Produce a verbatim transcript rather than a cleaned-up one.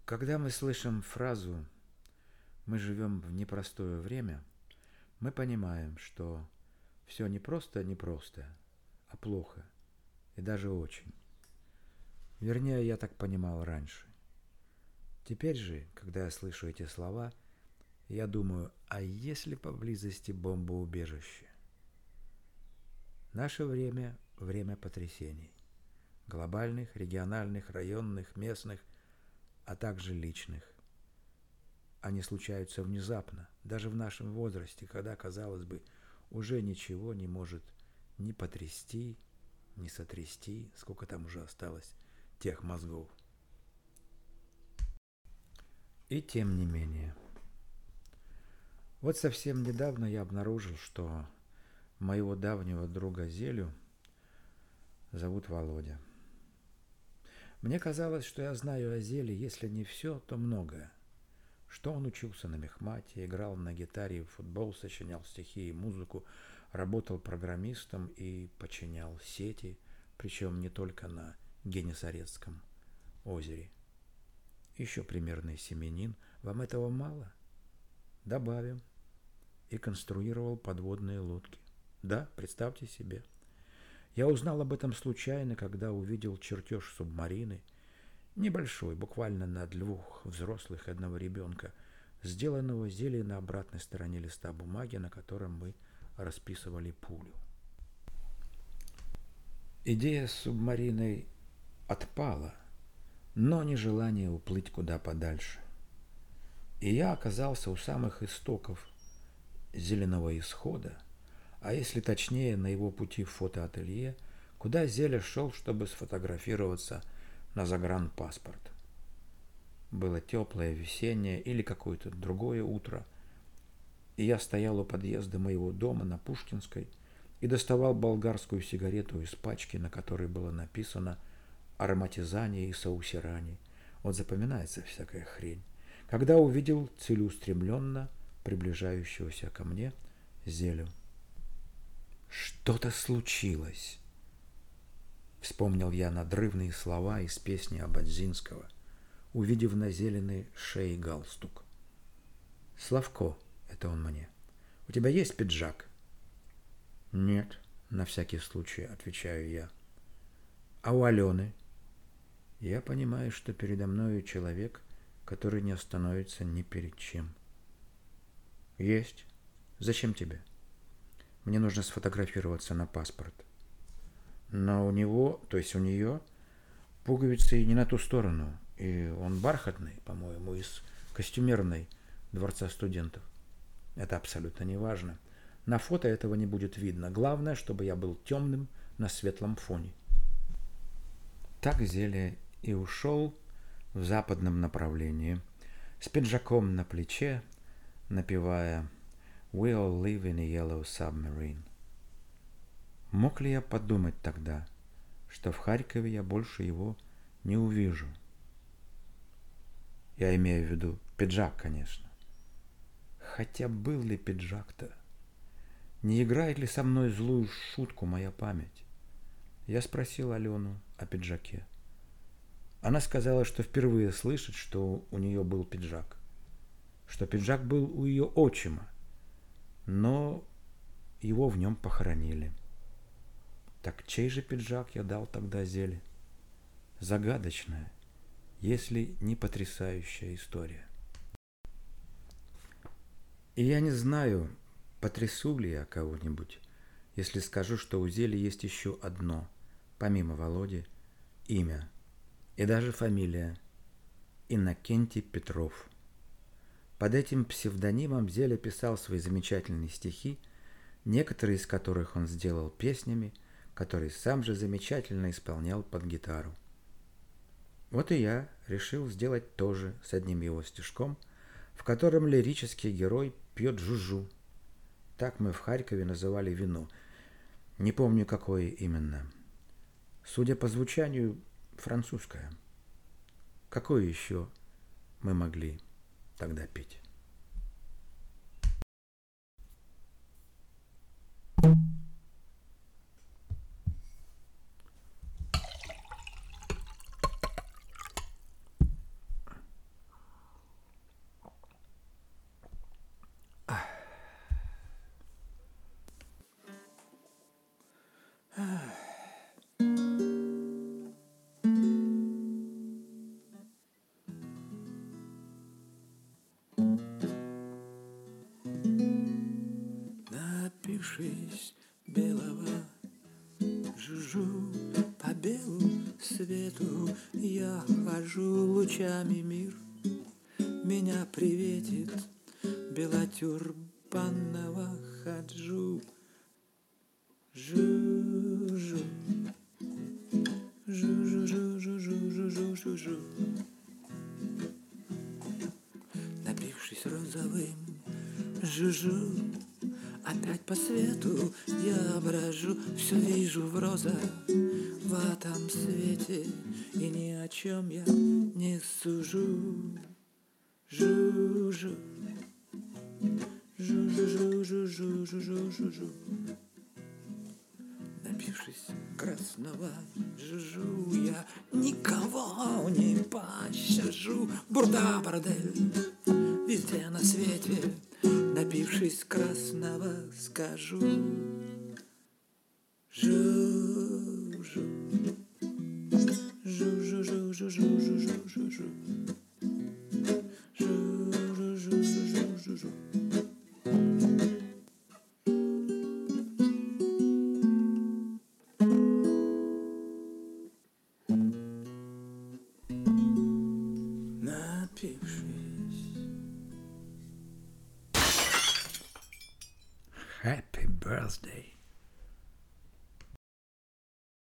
Когда мы слышим фразу «мы живем в непростое время», мы понимаем, что все не просто непросто, а плохо, и даже очень. Вернее, я так понимал раньше. Теперь же, когда я слышу эти слова, я думаю, а есть ли поблизости бомбоубежище? Наше время – время потрясений. Глобальных, региональных, районных, местных, а также личных. Они случаются внезапно, даже в нашем возрасте, когда, казалось бы, уже ничего не может ни потрясти, ни сотрясти, сколько там уже осталось тех мозгов. И тем не менее. Вот совсем недавно я обнаружил, что моего давнего друга Зелю зовут Володя. Мне казалось, что я знаю о Зеле, если не все, то многое. Что он учился на мехмате, играл на гитаре в футбол, сочинял стихи и музыку, работал программистом и починял сети, причем не только на Генесарецком озере. Еще примерный семенин. Вам этого мало? Добавим. И конструировал подводные лодки. Да, представьте себе. Я узнал об этом случайно, когда увидел чертеж субмарины, небольшой, буквально на двух взрослых и одного ребенка, сделанного Зелей на обратной стороне листа бумаги, на котором мы расписывали пулю. Идея с субмариной отпала, но не желание уплыть куда подальше. И я оказался у самых истоков Зеленого исхода, а если точнее, на его пути в фотоателье, куда Зеля шел, чтобы сфотографироваться на загранпаспорт. Было теплое весеннее или какое-то другое утро, и я стоял у подъезда моего дома на Пушкинской и доставал болгарскую сигарету из пачки, на которой было написано «Ароматизание и саусирание». Вот запоминается всякая хрень. Когда увидел целеустремленно приближающегося ко мне Зелю. «Что-то случилось!» Вспомнил я надрывные слова из песни Ободзинского, увидев на зеленой шее галстук. «Славко», — это он мне, — «у тебя есть пиджак?» «Нет», — на всякий случай отвечаю я. «А у Алены?» Я понимаю, что передо мною человек, который не остановится ни перед чем. «Есть. Зачем тебе?» «Мне нужно сфотографироваться на паспорт». Но у него, то есть у нее, пуговицы не на ту сторону, и он бархатный, по-моему, из костюмерной Дворца студентов. Это абсолютно не важно. На фото этого не будет видно. Главное, чтобы я был темным на светлом фоне. Так Зеля и ушел в западном направлении, с пиджаком на плече, напевая «We all live in a yellow submarine». Мог ли я подумать тогда, что в Харькове я больше его не увижу? Я имею в виду пиджак, конечно. Хотя был ли пиджак-то? Не играет ли со мной злую шутку моя память? Я спросил Алену о пиджаке. Она сказала, что впервые слышит, что у нее был пиджак. Что пиджак был у ее отчима, но его в нем похоронили. Так чей же пиджак я дал тогда Зеле? Загадочная, если не потрясающая история. И я не знаю, потрясу ли я кого-нибудь, если скажу, что у Зели есть еще одно, помимо Володи, имя и даже фамилия – Иннокентий Петров. Под этим псевдонимом Зеля писал свои замечательные стихи, некоторые из которых он сделал песнями, которые сам же замечательно исполнял под гитару. Вот и я решил сделать то же с одним его стишком, в котором лирический герой пьет жужу. Так мы в Харькове называли вино. Не помню, какое именно. Судя по звучанию, французское. Какое еще мы могли тогда пить? Напившись белого, жужжу по белу свету, я хожу лучами мир. Меня приветит белотюрбанного хаджу. Жу-жу, жу-жу-жу-жу-жу-жу-жу-жу. Напившись розовым, жужжу, опять по свету я брожу, все вижу в розоватом свете, и ни о чем я не сужу. Жу-жу, жу-жу-жу-жу-жу-жу-жу-жу. Напившись красного, жужжу я, никого не пощажу. Бурда, бордель, везде на свете. Напившись красного, скажу. Жу-жу, жу-жу-жу-жу-жу-жу-жу-жу. Жу-жу-жу-жу-жу-жу. Напившись. Happy birthday.